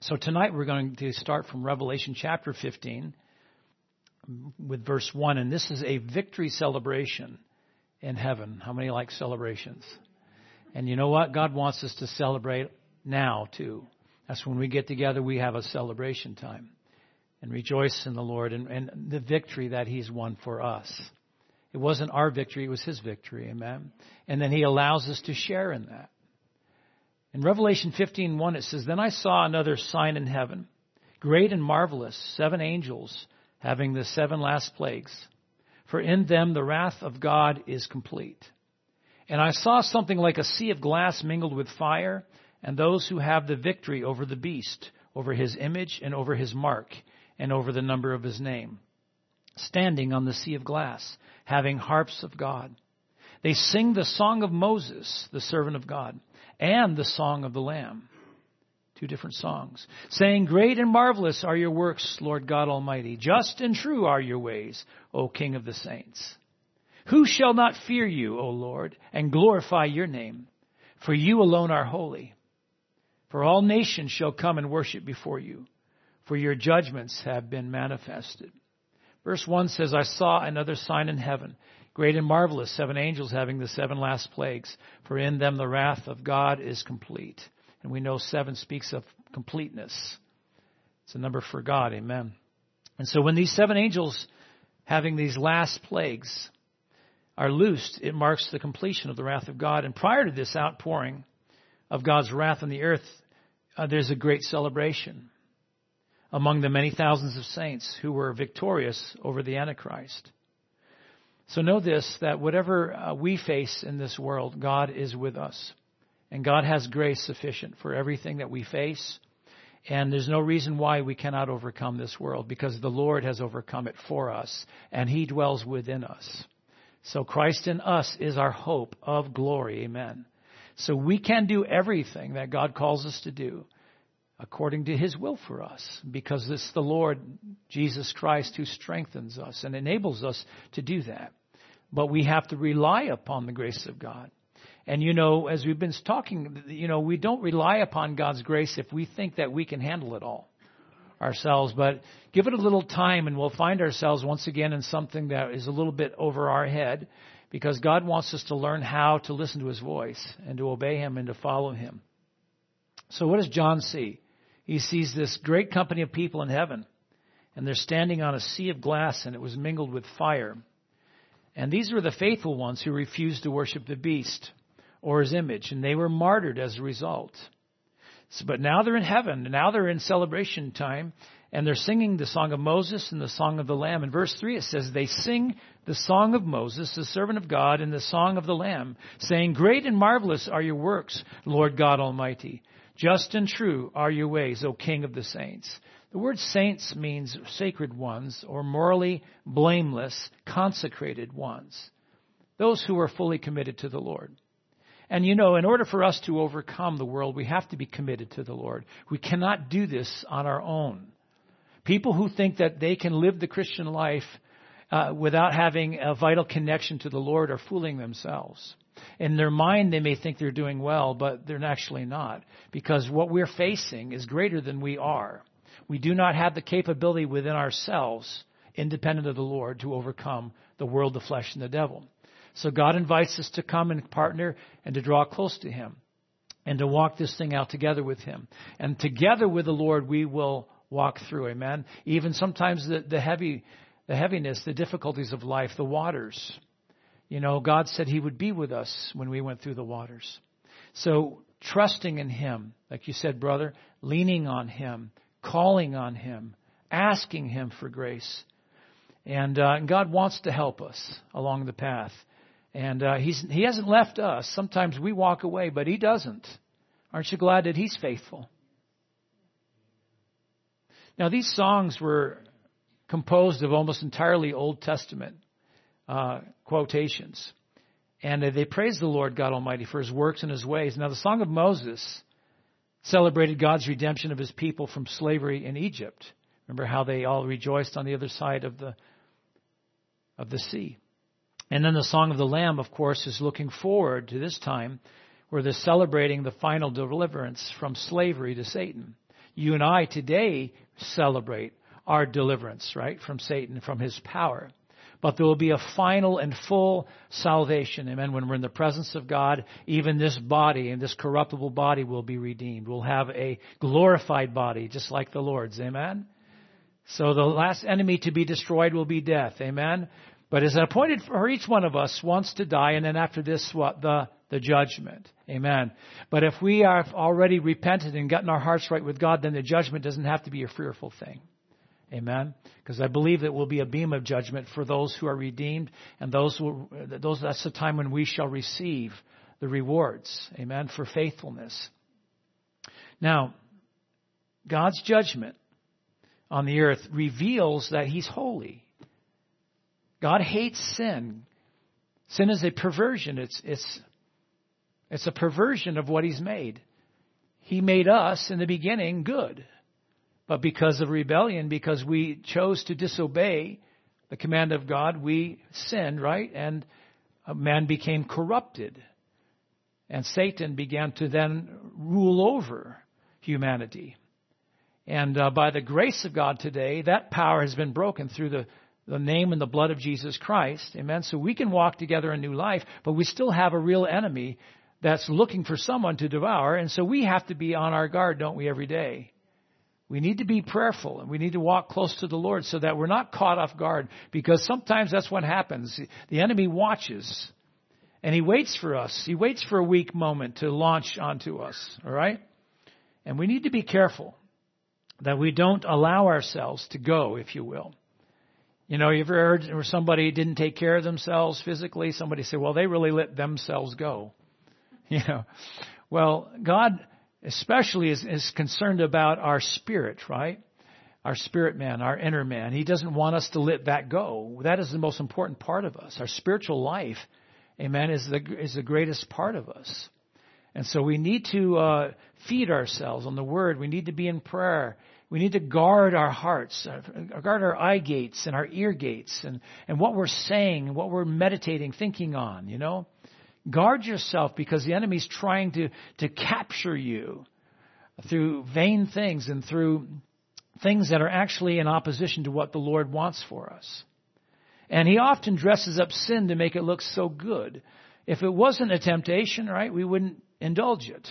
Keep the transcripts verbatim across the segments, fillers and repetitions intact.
So tonight we're going to start from Revelation chapter fifteen with verse one. And this is a victory celebration in heaven. How many like celebrations? And you know what? God wants us to celebrate now too. That's when we get together, we have a celebration time and rejoice in the Lord and, and the victory that He's won for us. It wasn't our victory, it was His victory. Amen. And then He allows us to share in that. In Revelation fifteen one, it says, "Then I saw another sign in heaven, great and marvelous, seven angels having the seven last plagues. For in them the wrath of God is complete. And I saw something like a sea of glass mingled with fire, and those who have the victory over the beast, over his image and over his mark, and over the number of his name, standing on the sea of glass, having harps of God. They sing the song of Moses, the servant of God, and the song of the Lamb." Two different songs. "Saying, Great and marvelous are your works, Lord God Almighty. Just and true are your ways, O King of the saints. Who shall not fear you, O Lord, and glorify your name? For you alone are holy. For all nations shall come and worship before you, for your judgments have been manifested." Verse one says, "I saw another sign in heaven, great and marvelous, seven angels having the seven last plagues. For in them the wrath of God is complete." And we know seven speaks of completeness. It's a number for God, amen. And so when these seven angels having these last plagues are loosed, it marks the completion of the wrath of God. And prior to this outpouring of God's wrath on the earth, uh, there's a great celebration among the many thousands of saints who were victorious over the Antichrist. So know this, that whatever uh, we face in this world, God is with us. And God has grace sufficient for everything that we face. And there's no reason why we cannot overcome this world, because the Lord has overcome it for us, and He dwells within us. So Christ in us is our hope of glory. Amen. So we can do everything that God calls us to do according to His will for us, because it's the Lord Jesus Christ who strengthens us and enables us to do that. But we have to rely upon the grace of God. And, you know, as we've been talking, you know, we don't rely upon God's grace if we think that we can handle it all ourselves. But give it a little time and we'll find ourselves once again in something that is a little bit over our head, because God wants us to learn how to listen to His voice and to obey Him and to follow Him. So what does John see? He sees this great company of people in heaven, and they're standing on a sea of glass, and it was mingled with fire. And these were the faithful ones who refused to worship the beast or his image, and they were martyred as a result. So, but now they're in heaven, and now they're in celebration time, and they're singing the song of Moses and the song of the Lamb. In verse three it says, "They sing the song of Moses, the servant of God, and the song of the Lamb, saying, Great and marvelous are your works, Lord God Almighty. Just and true are your ways, O King of the saints." The word saints means sacred ones, or morally blameless, consecrated ones. Those who are fully committed to the Lord. And you know, in order for us to overcome the world, we have to be committed to the Lord. We cannot do this on our own. People who think that they can live the Christian life uh, without having a vital connection to the Lord are fooling themselves. In their mind, they may think they're doing well, but they're actually not, because what we're facing is greater than we are. We do not have the capability within ourselves, independent of the Lord, to overcome the world, the flesh, and the devil. So God invites us to come and partner and to draw close to Him and to walk this thing out together with Him. And together with the Lord, we will walk through, amen? Even sometimes the, the heavy, the heaviness, the difficulties of life, the waters. You know, God said He would be with us when we went through the waters. So trusting in Him, like you said, brother, leaning on Him, calling on Him, asking Him for grace. And, uh, and God wants to help us along the path. And uh, he's, He hasn't left us. Sometimes we walk away, but He doesn't. Aren't you glad that He's faithful? Now, these songs were composed of almost entirely Old Testament uh, quotations. And uh, they praise the Lord God Almighty for His works and His ways. Now, the Song of Moses celebrated God's redemption of His people from slavery in Egypt. Remember how they all rejoiced on the other side of the of the sea. And then the Song of the Lamb, of course, is looking forward to this time where they're celebrating the final deliverance from slavery to Satan. you and I today celebrate our deliverance, right, from Satan, from his power. But there will be a final and full salvation, amen, when we're in the presence of God. Even this body and this corruptible body will be redeemed. We'll have a glorified body, just like the Lord's, amen. So the last enemy to be destroyed will be death, amen. But it's appointed for each one of us once to die, and then after this, what? The the judgment, amen. But if we have already repented and gotten our hearts right with God, then the judgment doesn't have to be a fearful thing. Amen. Because I believe it will be a beam of judgment for those who are redeemed, and those who, those that's the time when we shall receive the rewards. Amen. For faithfulness. Now, God's judgment on the earth reveals that He's holy. God hates sin. Sin is a perversion. It's it's it's a perversion of what He's made. He made us in the beginning good. But because of rebellion, because we chose to disobey the command of God, we sinned, right? And man became corrupted. And Satan began to then rule over humanity. And uh, by the grace of God today, that power has been broken through the, the name and the blood of Jesus Christ. Amen. So we can walk together in new life, but we still have a real enemy that's looking for someone to devour. And so we have to be on our guard, don't we, every day? We need to be prayerful, and we need to walk close to the Lord so that we're not caught off guard, because sometimes that's what happens. The enemy watches, and he waits for us. He waits for a weak moment to launch onto us, all right? And we need to be careful that we don't allow ourselves to go, if you will. You know, you ever heard where somebody didn't take care of themselves physically? Somebody said, well, they really let themselves go. You know, well, God especially is, is concerned about our spirit, right? Our spirit man, our inner man. He doesn't want us to let that go. That is the most important part of us. Our spiritual life, amen, is the is the greatest part of us. And so we need to uh, feed ourselves on the Word. We need to be in prayer. We need to guard our hearts, uh, guard our eye gates and our ear gates, and, and what we're saying and what we're meditating, thinking on, you know. Guard yourself, because the enemy's trying to, to capture you through vain things and through things that are actually in opposition to what the Lord wants for us. And he often dresses up sin to make it look so good. If it wasn't a temptation, right, we wouldn't indulge it.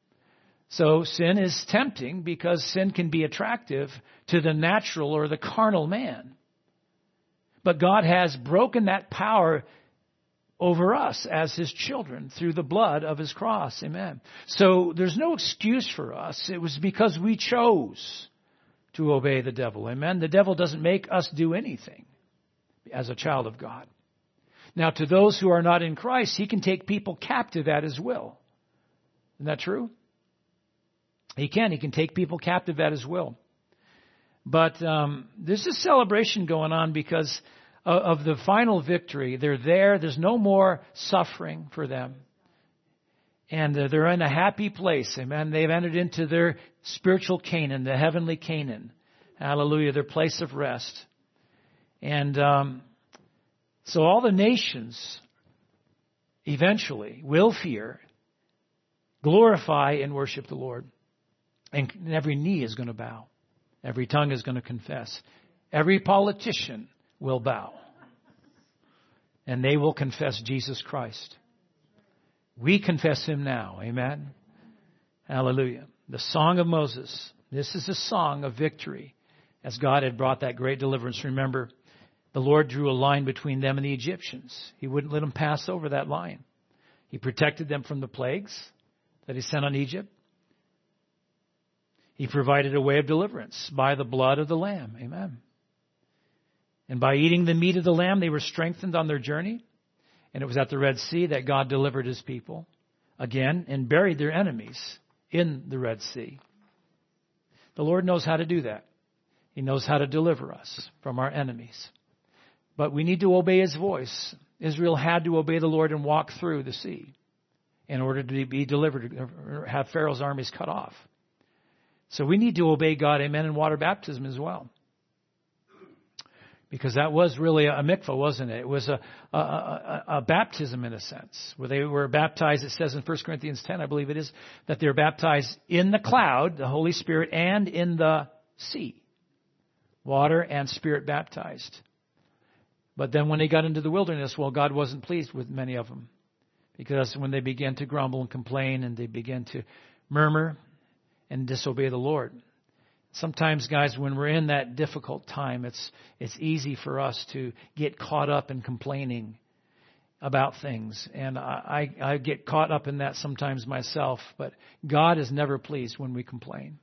So sin is tempting because sin can be attractive to the natural or the carnal man. But God has broken that power over us as His children through the blood of His cross. Amen. So there's no excuse for us. It was because we chose to obey the devil. Amen. The devil doesn't make us do anything as a child of God. Now, to those who are not in Christ, he can take people captive at his will. Isn't that true? He can. He can take people captive at his will. But um, there's a celebration going on because of the final victory. They're there. There's no more suffering for them. And they're in a happy place. Amen. They've entered into their spiritual Canaan, the heavenly Canaan. Hallelujah. Their place of rest. And um, so all the nations eventually will fear, glorify, and worship the Lord. And every knee is going to bow. Every tongue is going to confess. Every politician will bow. And they will confess Jesus Christ. We confess Him now. Amen. Hallelujah. The Song of Moses. This is a song of victory as God had brought that great deliverance. Remember, the Lord drew a line between them and the Egyptians. He wouldn't let them pass over that line. He protected them from the plagues that He sent on Egypt. He provided a way of deliverance by the blood of the Lamb. Amen. And by eating the meat of the Lamb, they were strengthened on their journey. And it was at the Red Sea that God delivered His people again and buried their enemies in the Red Sea. The Lord knows how to do that. He knows how to deliver us from our enemies. But we need to obey His voice. Israel had to obey the Lord and walk through the sea in order to be delivered, or have Pharaoh's armies cut off. So we need to obey God, amen, in water baptism as well. Because that was really a mikvah, wasn't it? It was a, a, a, a baptism in a sense, where they were baptized. It says in First Corinthians ten, I believe it is, that they were baptized in the cloud, the Holy Spirit, and in the sea. Water and Spirit baptized. But then when they got into the wilderness, well, God wasn't pleased with many of them. Because when they began to grumble and complain and they began to murmur and disobey the Lord. Sometimes, guys, when we're in that difficult time, it's it's easy for us to get caught up in complaining about things. And I, I, I get caught up in that sometimes myself. But God is never pleased when we complain.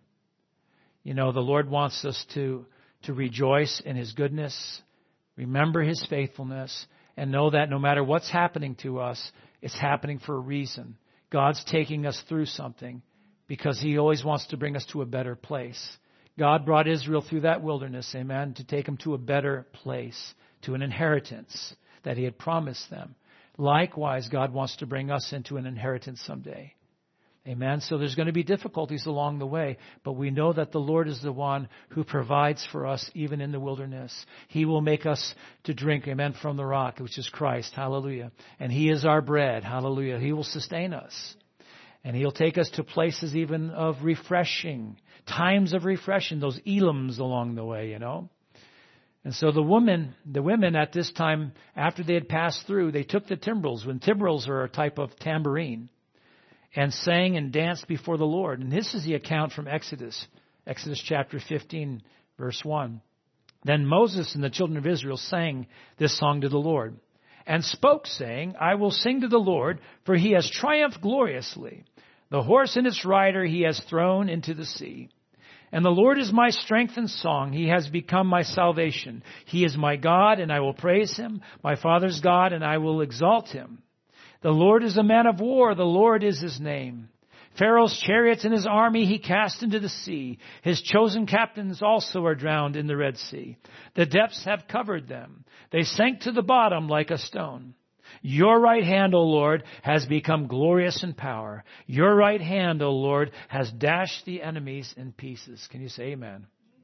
You know, the Lord wants us to, to rejoice in His goodness, remember His faithfulness, and know that no matter what's happening to us, it's happening for a reason. God's taking us through something because He always wants to bring us to a better place. God brought Israel through that wilderness, amen, to take them to a better place, to an inheritance that He had promised them. Likewise, God wants to bring us into an inheritance someday. Amen. So there's going to be difficulties along the way, but we know that the Lord is the one who provides for us even in the wilderness. He will make us to drink, amen, from the rock, which is Christ. Hallelujah. And He is our bread. Hallelujah. He will sustain us. And He'll take us to places even of refreshing, times of refreshing, those elims along the way, you know. And so the women, the women at this time, after they had passed through, they took the timbrels. When timbrels are a type of tambourine, and sang and danced before the Lord. And this is the account from Exodus, Exodus chapter fifteen, verse one. Then Moses and the children of Israel sang this song to the Lord, and spoke, saying, I will sing to the Lord, for He has triumphed gloriously. The horse and its rider He has thrown into the sea. And the Lord is my strength and song. He has become my salvation. He is my God, and I will praise Him, my Father's God, and I will exalt Him. The Lord is a man of war. The Lord is His name. Pharaoh's chariots and his army He cast into the sea. His chosen captains also are drowned in the Red Sea. The depths have covered them. They sank to the bottom like a stone. Your right hand, O Lord, has become glorious in power. Your right hand, O Lord, has dashed the enemies in pieces. Can you say amen?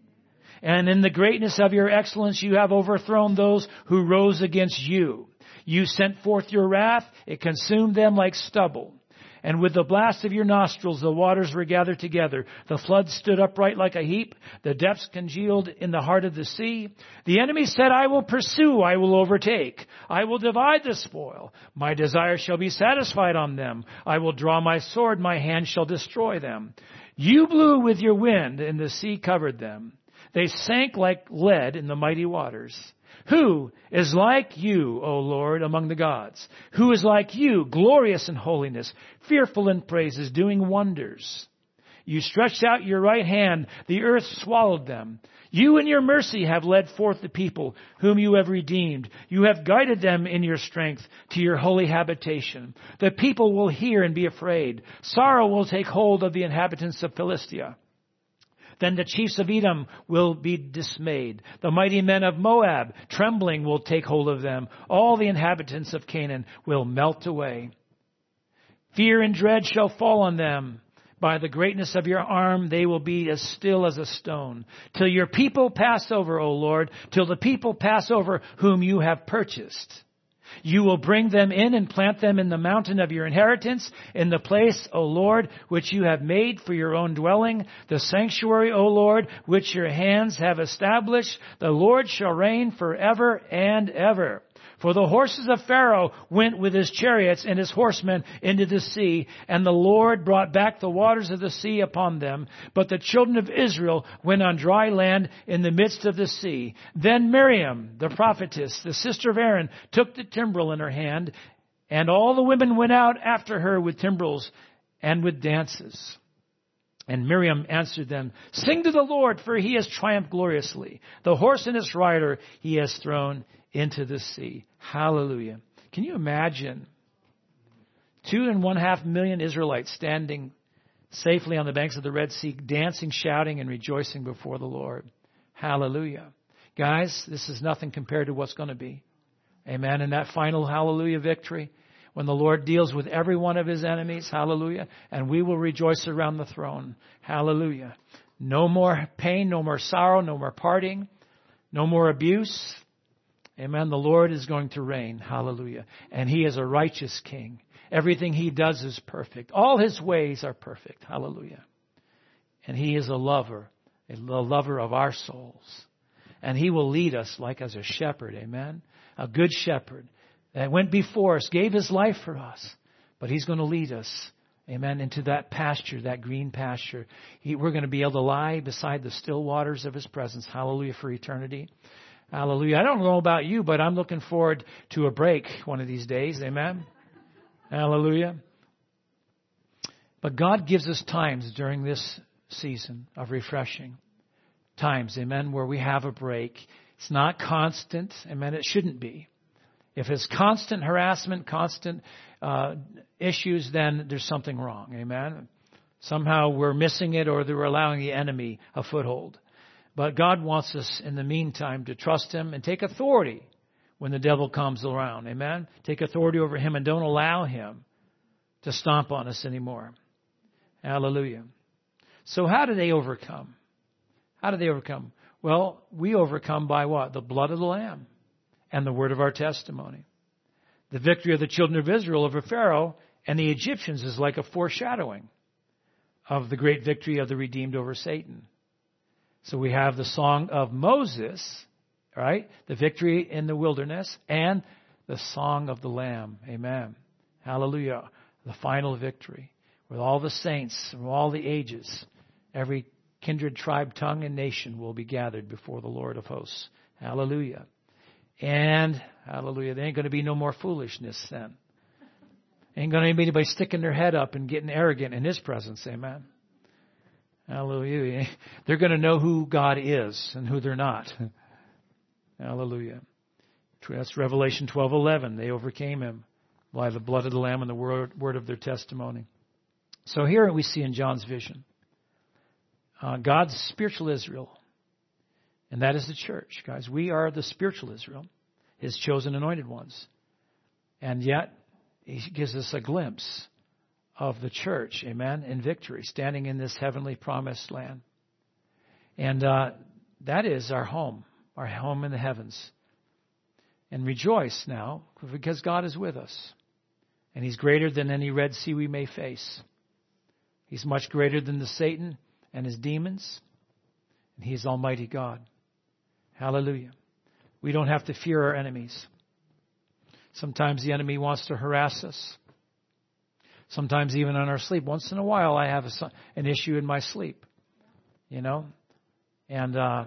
And in the greatness of your excellence, you have overthrown those who rose against you. You sent forth your wrath. It consumed them like stubble. And with the blast of your nostrils, the waters were gathered together. The floods stood upright like a heap. The depths congealed in the heart of the sea. The enemy said, I will pursue. I will overtake. I will divide the spoil. My desire shall be satisfied on them. I will draw my sword. My hand shall destroy them. You blew with your wind, and the sea covered them. They sank like lead in the mighty waters. Who is like you, O Lord, among the gods? Who is like you, glorious in holiness, fearful in praises, doing wonders? You stretched out your right hand, the earth swallowed them. You in your mercy have led forth the people whom you have redeemed. You have guided them in your strength to your holy habitation. The people will hear and be afraid. Sorrow will take hold of the inhabitants of Philistia. Then the chiefs of Edom will be dismayed. The mighty men of Moab, trembling, will take hold of them. All the inhabitants of Canaan will melt away. Fear and dread shall fall on them. By the greatness of your arm, they will be as still as a stone. Till your people pass over, O Lord, till the people pass over whom you have purchased. You will bring them in and plant them in the mountain of your inheritance, in the place, O Lord, which you have made for your own dwelling, the sanctuary, O Lord, which your hands have established. The Lord shall reign forever and ever. For the horses of Pharaoh went with his chariots and his horsemen into the sea, and the Lord brought back the waters of the sea upon them. But the children of Israel went on dry land in the midst of the sea. Then Miriam, the prophetess, the sister of Aaron, took the timbrel in her hand, and all the women went out after her with timbrels and with dances. And Miriam answered them, Sing to the Lord, for He has triumphed gloriously. The horse and its rider He has thrown into the sea. Hallelujah. Can you imagine two and one half million Israelites standing safely on the banks of the Red Sea, dancing, shouting, and rejoicing before the Lord? Hallelujah. Guys, this is nothing compared to what's going to be. Amen. And that final hallelujah victory, when the Lord deals with every one of His enemies, hallelujah, and we will rejoice around the throne. Hallelujah. No more pain, no more sorrow, no more parting, no more abuse. Amen. The Lord is going to reign. Hallelujah. And He is a righteous King. Everything He does is perfect. All His ways are perfect. Hallelujah. And He is a lover, a lover of our souls. And He will lead us like as a shepherd. Amen. A good shepherd that went before us, gave His life for us. But He's going to lead us, amen, into that pasture, that green pasture. He, we're going to be able to lie beside the still waters of His presence. Hallelujah, for eternity. Hallelujah. I don't know about you, but I'm looking forward to a break one of these days. Amen. Hallelujah. But God gives us times during this season of refreshing. Times, amen, where we have a break. It's not constant. Amen. It shouldn't be. If it's constant harassment, constant uh, issues, then there's something wrong. Amen. Somehow we're missing it, or we're allowing the enemy a foothold. But God wants us in the meantime to trust Him and take authority when the devil comes around. Amen. Take authority over him and don't allow him to stomp on us anymore. Hallelujah. So how do they overcome? How do they overcome? Well, we overcome by what? The blood of the Lamb and the word of our testimony. The victory of the children of Israel over Pharaoh and the Egyptians is like a foreshadowing of the great victory of the redeemed over Satan. So we have the song of Moses, right? The victory in the wilderness, and the song of the Lamb. Amen. Hallelujah. The final victory with all the saints from all the ages. Every kindred, tribe, tongue, and nation will be gathered before the Lord of hosts. Hallelujah. And, hallelujah, there ain't going to be no more foolishness then. Ain't going to be anybody sticking their head up and getting arrogant in His presence. Amen. Hallelujah. They're going to know who God is and who they're not. Hallelujah. That's Revelation twelve eleven. They overcame Him by the blood of the Lamb and the word, word of their testimony. So here we see in John's vision, uh, God's spiritual Israel. And that is the church, guys. We are the spiritual Israel, His chosen anointed ones. And yet, He gives us a glimpse of the church, amen, in victory, standing in this heavenly promised land. And uh, that is our home, our home in the heavens. And rejoice now, because God is with us. And He's greater than any Red Sea we may face. He's much greater than the Satan and his demons. And He is Almighty God. Hallelujah. We don't have to fear our enemies. Sometimes the enemy wants to harass us. Sometimes even on our sleep. Once in a while I have a, an issue in my sleep. You know. And, uh,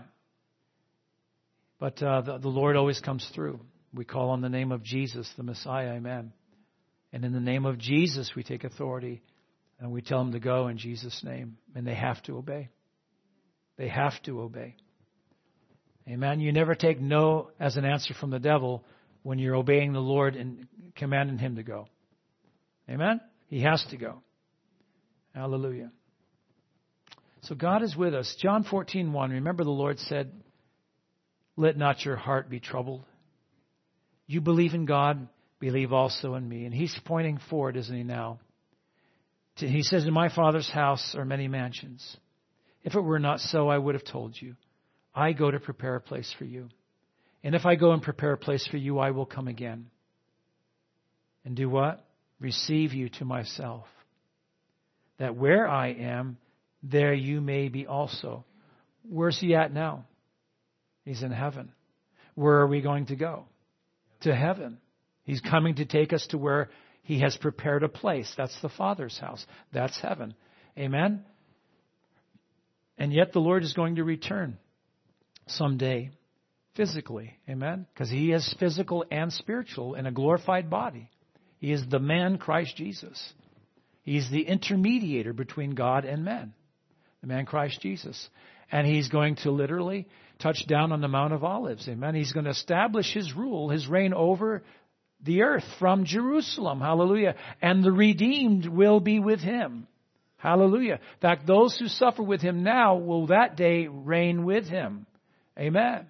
but uh, the, the Lord always comes through. We call on the name of Jesus, the Messiah. Amen. And in the name of Jesus we take authority. And we tell them to go in Jesus' name. And they have to obey. They have to obey. Amen. You never take no as an answer from the devil when you're obeying the Lord and commanding Him to go. Amen. He has to go. Hallelujah. So God is with us. John fourteen one. Remember the Lord said, "Let not your heart be troubled. You believe in God, believe also in me." And He's pointing forward, isn't He now? He says, "In my Father's house are many mansions. If it were not so, I would have told you. I go to prepare a place for you. And if I go and prepare a place for you, I will come again. And do what? Receive you to myself. That where I am, there you may be also." Where's He at now? He's in heaven. Where are we going to go? To heaven. He's coming to take us to where He has prepared a place. That's the Father's house. That's heaven. Amen? And yet the Lord is going to return someday physically. Amen? Because He is physical and spiritual in a glorified body. He is the man Christ Jesus. He's the intermediator between God and men. The man Christ Jesus. And He's going to literally touch down on the Mount of Olives. Amen? He's going to establish His rule, His reign over the earth from Jerusalem. Hallelujah. And the redeemed will be with Him. Hallelujah. In fact, those who suffer with Him now will that day reign with Him. Amen.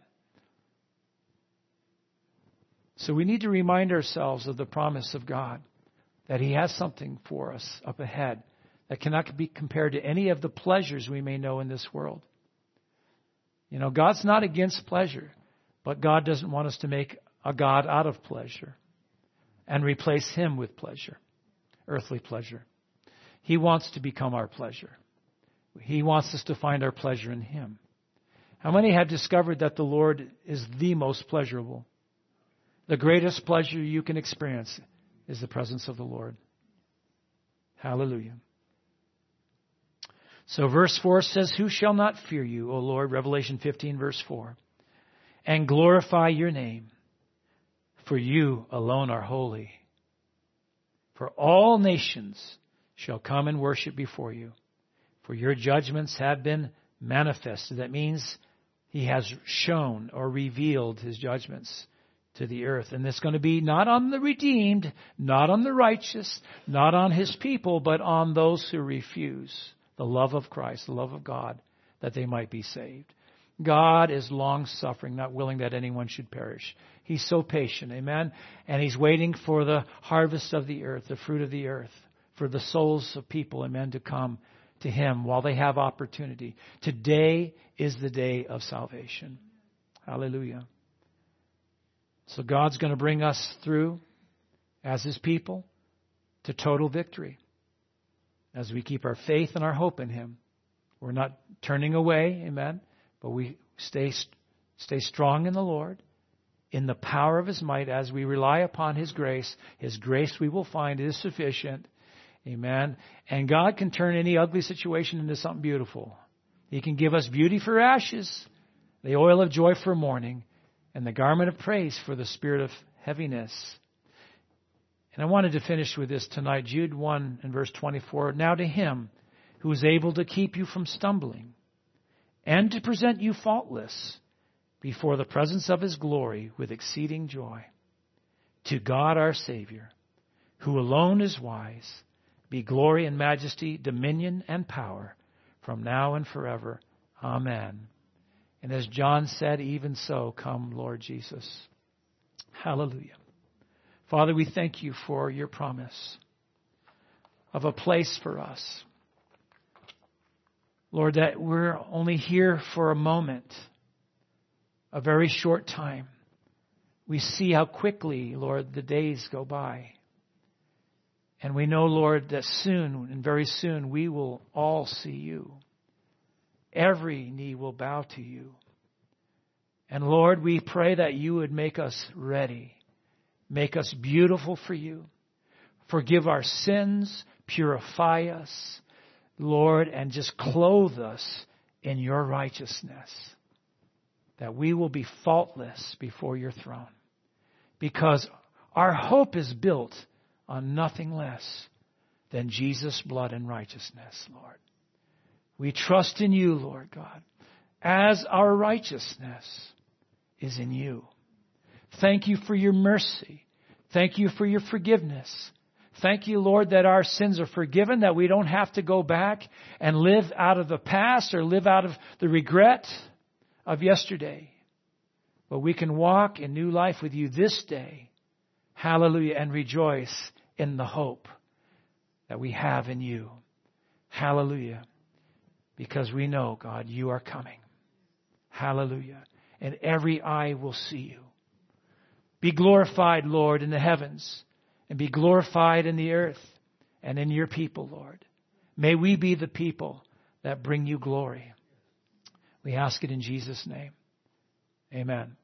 So we need to remind ourselves of the promise of God, that He has something for us up ahead that cannot be compared to any of the pleasures we may know in this world. You know, God's not against pleasure, but God doesn't want us to make a God out of pleasure and replace Him with pleasure, earthly pleasure. He wants to become our pleasure. He wants us to find our pleasure in Him. How many have discovered that the Lord is the most pleasurable? The greatest pleasure you can experience is the presence of the Lord. Hallelujah. So verse four says, who shall not fear you, O Lord? Revelation fifteen, verse four. And glorify your name, for you alone are holy. For all nations shall come and worship before you, for your judgments have been manifested. That means He has shown or revealed His judgments to the earth. And it's going to be not on the redeemed, not on the righteous, not on His people, but on those who refuse the love of Christ, the love of God, that they might be saved. God is long-suffering, not willing that anyone should perish. He's so patient, amen? And He's waiting for the harvest of the earth, the fruit of the earth, for the souls of people, amen, to come to Him while they have opportunity. Today is the day of salvation. Hallelujah. So God's going to bring us through as His people to total victory as we keep our faith and our hope in Him. We're not turning away, amen, but we stay stay strong in the Lord, in the power of His might, as we rely upon His grace. His grace, we will find, is sufficient. Amen. And God can turn any ugly situation into something beautiful. He can give us beauty for ashes, the oil of joy for mourning, and the garment of praise for the spirit of heaviness. And I wanted to finish with this tonight. Jude one and verse twenty-four. Now to Him who is able to keep you from stumbling and to present you faultless before the presence of His glory with exceeding joy. To God our Savior, who alone is wise, be glory and majesty, dominion and power from now and forever. Amen. And as John said, even so, come, Lord Jesus. Hallelujah. Father, we thank You for Your promise of a place for us. Lord, that we're only here for a moment, a very short time. We see how quickly, Lord, the days go by. And we know, Lord, that soon and very soon we will all see You. Every knee will bow to You. And Lord, we pray that You would make us ready. Make us beautiful for You. Forgive our sins. Purify us, Lord, and just clothe us in Your righteousness. That we will be faultless before Your throne. Because our hope is built on nothing less than Jesus' blood and righteousness, Lord. We trust in You, Lord God, as our righteousness is in You. Thank You for Your mercy. Thank You for Your forgiveness. Thank You, Lord, that our sins are forgiven, that we don't have to go back and live out of the past or live out of the regret of yesterday. But we can walk in new life with You this day. Hallelujah. And rejoice in the hope that we have in You. Hallelujah. Because we know, God, You are coming. Hallelujah. And every eye will see You. Be glorified, Lord, in the heavens, and be glorified in the earth and in Your people, Lord. May we be the people that bring You glory. We ask it in Jesus' name. Amen.